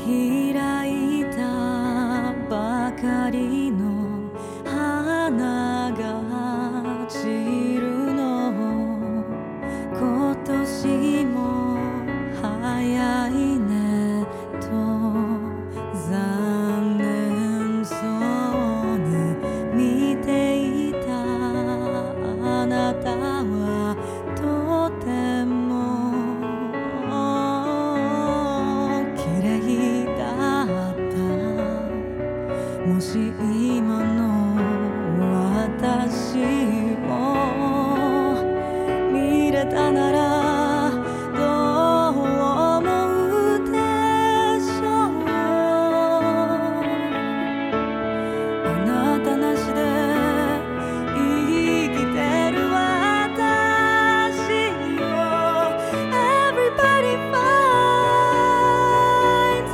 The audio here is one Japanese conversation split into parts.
開いたばかりの花が散るの今年も早いねと残念そうに見ていたあなたはとても綺麗だったもし今の私を見れたならどう思うでしょうあなたなしで生きてる私を Everybody finds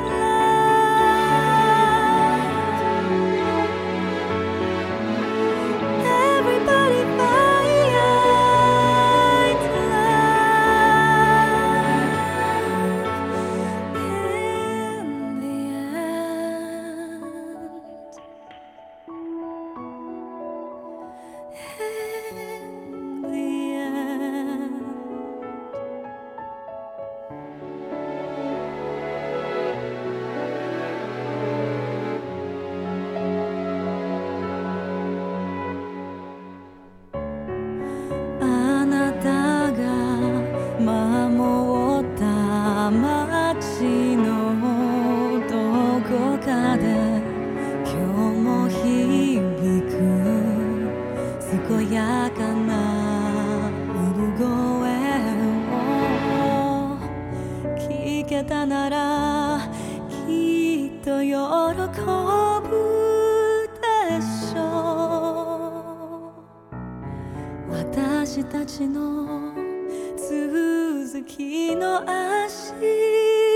love Everybody finds love in the end In the endあなたが守った街のどこかで今日も響く健やかな産声を聞けたならきっと喜ぶでしょう私たちの続きの足